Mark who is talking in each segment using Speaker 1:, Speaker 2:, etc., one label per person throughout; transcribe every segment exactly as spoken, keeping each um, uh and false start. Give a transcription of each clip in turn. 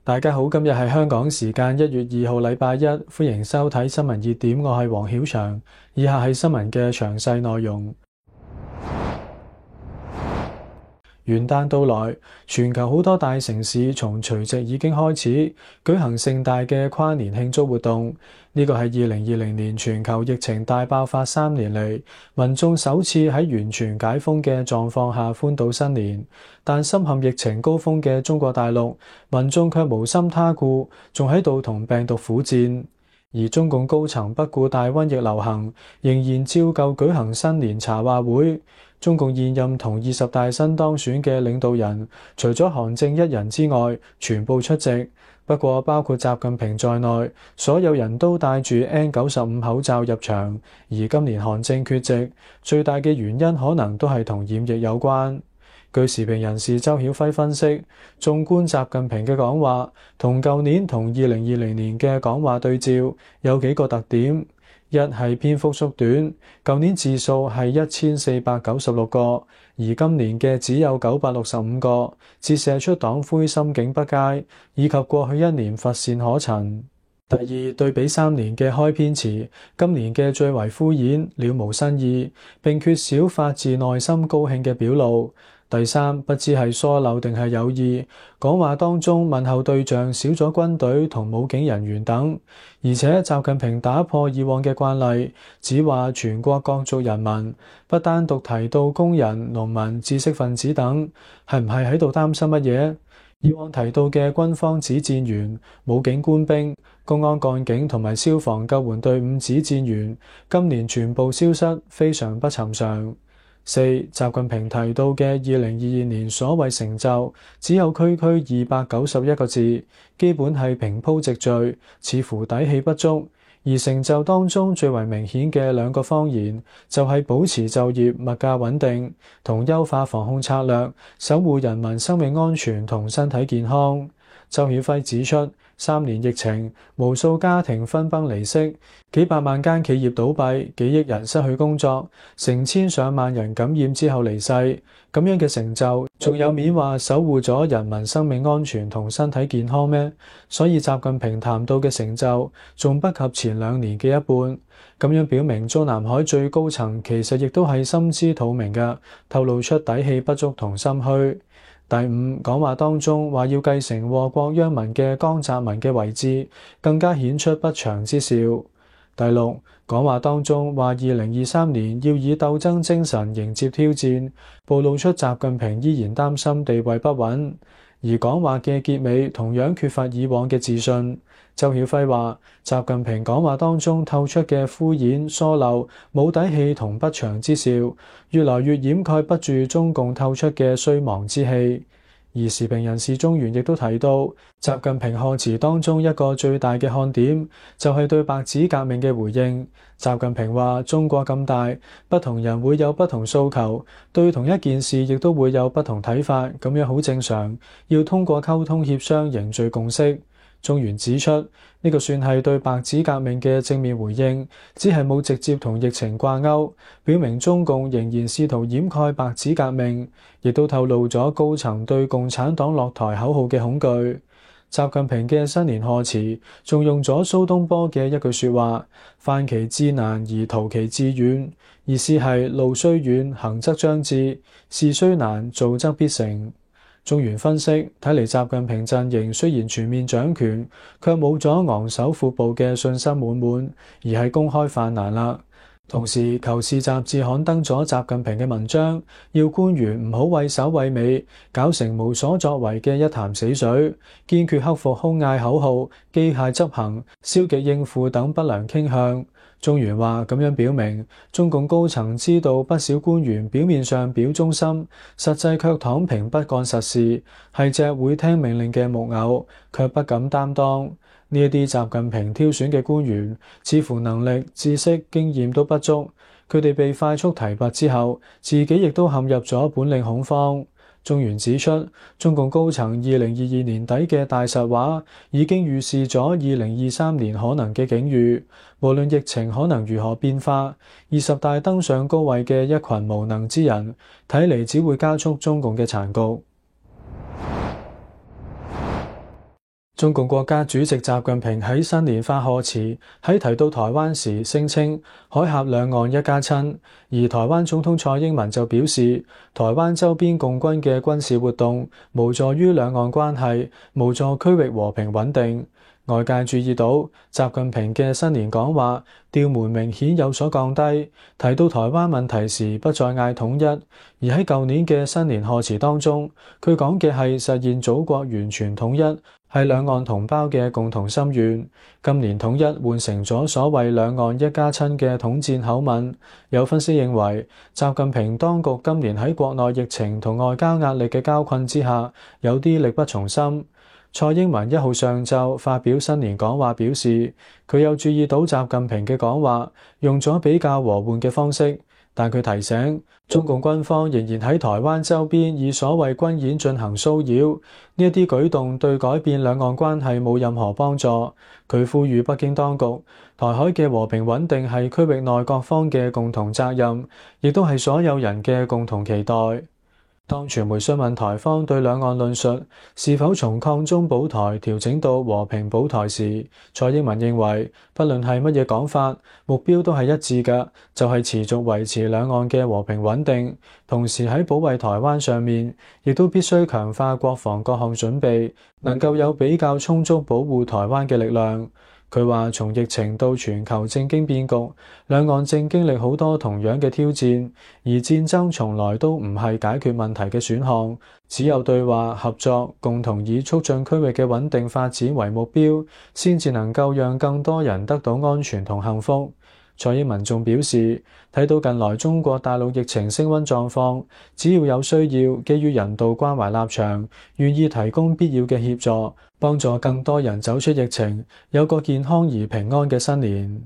Speaker 1: 大家好，今日係香港時間一月二號禮拜一，歡迎收睇新聞熱點，我係黃曉翔。以下係新聞嘅詳細內容。元旦到來，全球好多大城市從除夕已經開始舉行盛大嘅跨年慶祝活動。呢個係二零二零年全球疫情大爆發三年嚟，民眾首次喺完全解封嘅狀況下歡度新年。但深陷疫情高峰嘅中國大陸，民眾卻無心他顧，仲喺度同病毒苦戰。而中共高層不顧大瘟疫流行，仍然照舊舉行新年茶話會。中共現任同二十大新當選嘅領導人，除咗韓正一人之外，全部出席。不過，包括習近平在內，所有人都戴住 N 九十五 口罩入場。而今年韓正缺席，最大嘅原因可能都係同染疫有關。據時評人士周曉輝分析，縱觀習近平嘅講話，同舊年同二零二零年嘅講話對照，有幾個特點。一係篇幅縮短，舊年字數係一千四百九十六個，而今年嘅只有九百六十五個，折射出黨魁心境不佳，以及過去一年乏善可陳。第二，對比三年嘅開篇詞，今年嘅最為敷衍，了無新意，並缺少發自內心高興嘅表露。第三，不知係疏漏定係有意，講話當中問候對象少咗軍隊同武警人員等，而且習近平打破以往嘅慣例，只話全國各族人民，不單獨提到工人、農民、知識分子等，係唔係喺度擔心乜嘢？以往提到嘅軍方指戰員、武警官兵、公安幹警同埋消防救援隊伍指戰員，今年全部消失，非常不尋常。四、習近平提到嘅二零二二年所謂成就，只有區區二百九十一個字，基本係平鋪直敘，似乎底氣不足。而成就當中最為明顯嘅兩個謊言，就係保持就業、物價穩定，同優化防控策略，守護人民生命安全同身體健康。周曉輝指出，三年疫情，無數家庭分崩離析，幾百萬間企業倒閉，幾億人失去工作，成千上萬人感染之後離世。咁樣嘅成就，仲有面話守護咗人民生命安全同身體健康咩？所以習近平談到嘅成就，仲不及前兩年嘅一半。咁樣表明中南海最高層其實亦都係心知肚明嘅，透露出底氣不足同心虛。第五，講話當中話要繼承禍國殃民嘅江澤民嘅遺志，更加顯出不祥之兆。第六，講話當中話二零二三年要以鬥爭精神迎接挑戰，暴露出習近平依然擔心地位不穩。而講話嘅結尾同樣缺乏以往嘅自信。周曉輝話，習近平講話當中透出嘅敷衍、疏漏、冇底氣同不祥之兆，越來越掩蓋不住中共透出嘅衰亡之氣。而時評人士中原亦都提到，習近平賀詞當中一個最大嘅看點，就係對白紙革命嘅回應。習近平話：中國咁大，不同人會有不同訴求，對同一件事亦都會有不同睇法，咁樣好正常。要通過溝通協商凝聚共識。中原指出，呢個算係對白紙革命嘅正面回應，只係冇直接同疫情掛鈎，表明中共仍然試圖掩蓋白紙革命，亦都透露咗高層對共產黨落台口號嘅恐懼。習近平嘅新年賀詞仲用咗蘇東坡嘅一句說話：犯其至難而圖其至遠，意思係路雖遠，行則將至；事雖難，做則必成。中原分析，睇嚟習近平陣營雖然全面掌權，卻冇咗昂首闊步嘅信心滿滿，而係公開犯難啦。同時，《求是》雜誌刊登咗習近平嘅文章，要官員唔好畏首畏尾，搞成無所作為嘅一潭死水，堅決克服空嗌口號、機械執行、消極應付等不良傾向。中原話咁樣表明，中共高層知道不少官員表面上表忠心，實際卻躺平不幹實事，係隻會聽命令嘅木偶，卻不敢擔當。呢一啲習近平挑選嘅官員，似乎能力、知識、經驗都不足，佢哋被快速提拔之後，自己亦都陷入咗本領恐慌。中原指出，中共高層二零二二年底嘅大實話已經預示咗二零二三年可能嘅境遇。無論疫情可能如何變化，二十大登上高位嘅一群無能之人，睇嚟只會加速中共嘅殘局。 中共國家主席習近平喺新年發賀詞，喺提到台灣時聲稱海峽兩岸一家親，而台灣總統蔡英文就表示，台灣周邊共軍嘅軍事活動無助於兩岸關係，無助區域和平穩定。外界注意到習近平嘅新年講話調門明顯有所降低，提到台灣問題時不再嗌統一，而喺舊年嘅新年賀詞當中，佢講嘅係實現祖國完全統一，係兩岸同胞嘅共同心願。今年統一換成咗所謂兩岸一家親嘅統戰口吻。有分析認為，習近平當局今年喺國內疫情同外交壓力嘅交困之下，有啲力不從心。蔡英文一號上晝發表新年講話，表示佢有注意到習近平嘅講話用咗比較和緩嘅方式，但佢提醒中共軍方仍然喺台灣周邊以所謂軍演進行騷擾，呢一啲舉動對改變兩岸關係冇任何幫助。佢呼籲北京當局，台海嘅和平穩定係區域內各方嘅共同責任，亦都係所有人嘅共同期待。當傳媒詢問台方對兩岸論述是否從抗中保台調整到和平保台時，蔡英文認為，不論係乜嘢講法，目標都係一致嘅，就係持續維持兩岸嘅和平穩定，同時喺保衛台灣上面，亦都必須強化國防各項準備，能夠有比較充足保護台灣嘅力量。佢話：從疫情到全球政經變局，兩岸正經歷好多同樣嘅挑戰，而戰爭從來都唔係解決問題嘅選項，只有對話合作，共同以促進區域嘅穩定發展為目標，先至能夠讓更多人得到安全同幸福。蔡英文仲表示，睇到近來中國大陸疫情升溫狀況，只要有需要，基於人道關懷立場，願意提供必要嘅協助，幫助更多人走出疫情，有個健康而平安嘅新年。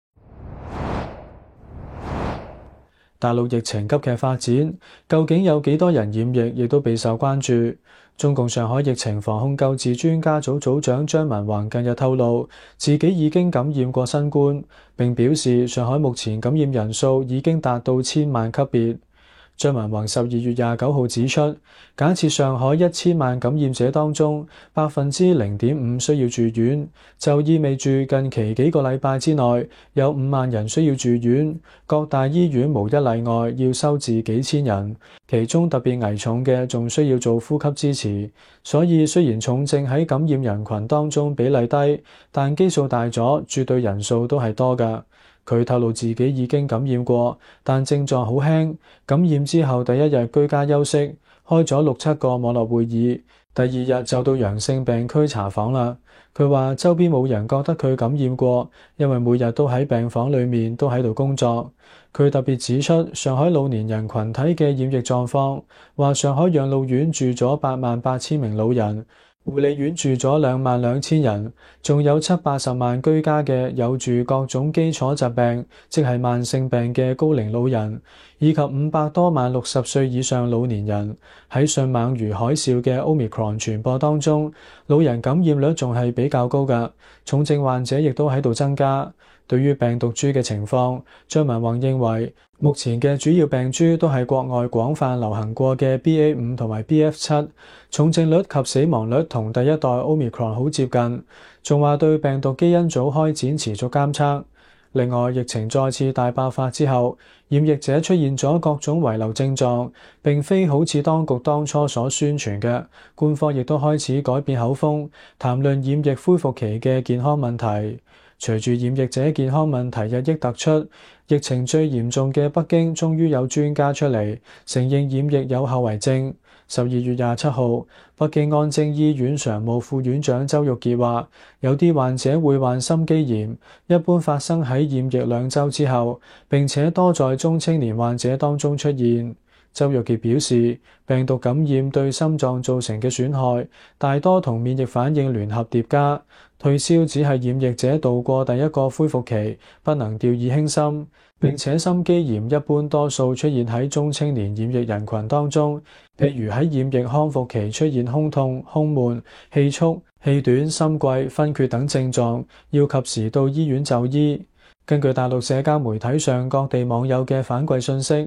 Speaker 1: 大陸疫情急劇發展，究竟有幾多人染疫，亦都備受關注。中共上海疫情防控救治專家組組長張文宏近日透露，自己已經感染過新冠，並表示上海目前感染人數已經達到千萬級別。張文宏十二月廿九號指出，假設上海一千萬感染者當中百分之零點五需要住院，就意味住近期幾個禮拜之內有五萬人需要住院，各大醫院無一例外要收治幾千人，其中特別危重嘅仲需要做呼吸支持。所以雖然重症喺感染人群當中比例低，但基數大咗，絕對人數都係多㗎。佢透露自己已經感染過，但症狀好輕。感染之後第一日居家休息，開咗六七個網絡會議，第二日就到陽性病區查房啦。佢話周邊冇人覺得佢感染過，因為每日都喺病房裡面都喺度工作。佢特別指出上海老年人群體嘅染疫狀況，話上海養老院住咗八萬八千名老人，護理院住咗兩萬兩千人，仲有七八十萬居家嘅有住各種基礎疾病，即係慢性病嘅高齡老人，以及五百多萬六十歲以上老年人。喺迅猛如海嘯嘅 Omicron 傳播當中，老人感染率仲係比較高㗎，重症患者亦都喺度增加。對於病毒株嘅情況，張文宏認為目前嘅主要病株都係國外廣泛流行過嘅 B A 五 同埋 B F 七，重症率及死亡率同第一代 Omicron 好接近，仲話對病毒基因組開展持續監測。另外，疫情再次大爆發之後，染疫者出現咗各種遺留症狀，並非好似當局當初所宣傳嘅，官方亦都開始改變口風，談論染疫恢復期嘅健康問題。隨住染疫者健康問題日益突出，疫情最嚴重嘅北京終於有專家出嚟承認染疫有後遺症。十二月廿七號，北京安貞醫院常務副院長周玉傑話，有啲患者會患心肌炎，一般發生喺染疫兩週之後，並且多在中青年患者當中出現。周玉傑表示，病毒感染對心臟造成嘅損害，大多同免疫反應聯合疊加，退燒只係染疫者度過第一個恢復期，不能掉以輕心。並且心肌炎一般多數出現喺中青年染疫人群當中，譬如喺染疫康復期出現胸痛、胸悶、氣促、氣短、心悸、昏厥等症狀，要及時到醫院就醫。根據大陸社交媒體上各地網友嘅反饋信息，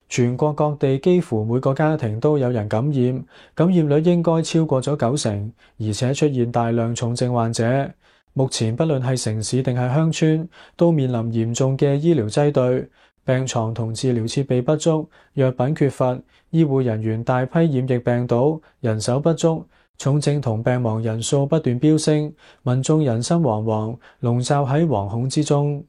Speaker 1: 全國各地幾乎每個家庭都有人感染，感染率應該超過咗九成，而且出現大量重症患者。目前不論係城市定係鄉村，都面臨嚴重嘅醫療擠兌，病床同治療設備不足，藥品缺乏，醫護人員大批染疫病倒，人手不足，重症同病亡人數不斷飆升，民眾人心惶惶，籠罩喺惶恐之中。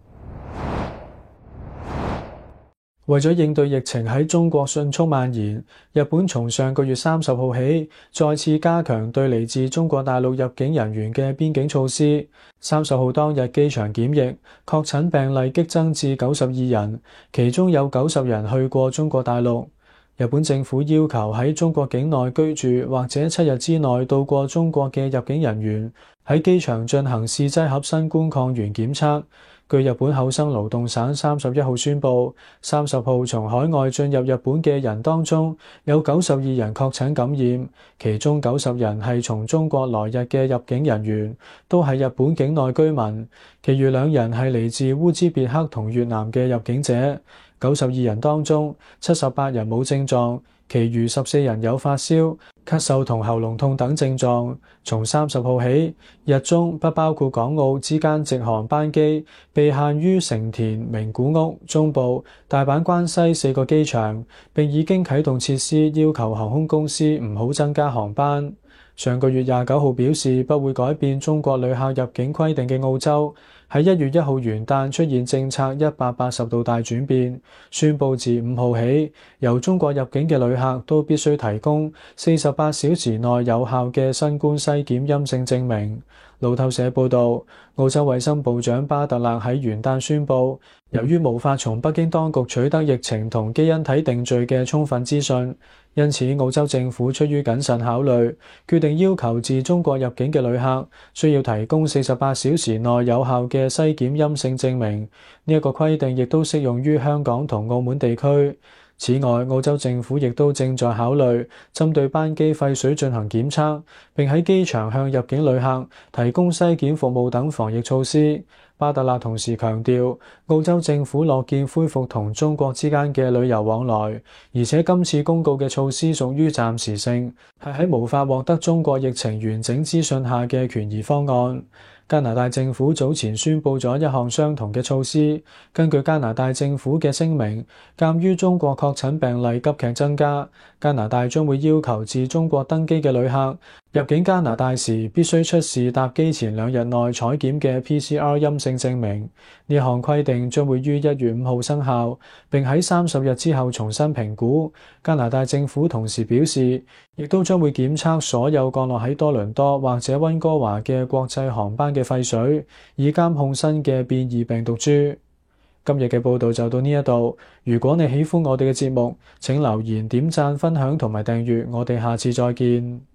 Speaker 1: 為咗應對疫情喺中國迅速蔓延，日本從上個月三十號起再次加強對嚟自中國大陸入境人員嘅邊境措施。三十號當日機場檢疫確診病例激增至九十二人，其中有九十人去過中國大陸。日本政府要求喺中國境內居住或者七日之內到過中國嘅入境人員喺機場進行試劑盒新冠抗原檢測。據日本厚生勞動省三十一號宣布，三十號從海外進入日本嘅人當中，有九十二人確診感染，其中九十人係從中國來日嘅入境人員，都係日本境內居民，其餘兩人係嚟自烏茲別克同越南嘅入境者。九十二人當中，七十八人冇症狀，其餘十四人有發燒、咳嗽同喉嚨痛等症狀。從三十號起，日中不包括港澳之間直航班機被限於成田、名古屋、中部、大阪、關西四個機場，並已經啟動設施，要求航空公司唔好增加航班。上個月廿九號表示不會改變中國旅客入境規定嘅澳洲，喺一月一號元旦出現政策一百八十度大轉變，宣布自五號起，由中國入境嘅旅客都必須提供四十八小時內有效嘅新冠篩檢陰性證明。路透社報導，澳洲衛生部長巴特勒喺元旦宣布，由於無法從北京當局取得疫情同基因體定序嘅充分資訊，因此澳洲政府出於謹慎考慮，決定要求自中國入境嘅旅客需要提供四十八小時內有效嘅篩檢陰性證明。呢一個規定亦都適用於香港同澳門地區。此外，澳洲政府亦都正在考慮針對班機廢水進行檢測，並喺機場向入境旅客提供篩檢服務等防疫措施。巴特勒同時強調，澳洲政府樂見恢復同中國之間嘅旅遊往來，而且今次公告嘅措施屬於暫時性，係喺無法獲得中國疫情完整資訊下嘅權宜方案。加拿大政府早前宣布咗一項相同嘅措施。根據加拿大政府嘅聲明，鑑於中國確診病例急劇增加，加拿大將會要求自中國登機嘅旅客入境加拿大時必須出示搭機前兩日內採檢嘅 P C R 陰性證明。呢項規定將會於一月五號生效，並喺三十日之後重新評估。加拿大政府同時表示，亦都將會檢測所有降落喺多倫多或者溫哥華嘅國際航班嘅廢水，以監控新嘅變異病毒株。今日嘅報道就到呢一度。如果你喜歡我哋嘅節目，請留言、點讚、分享同埋訂閱。我哋下次再見。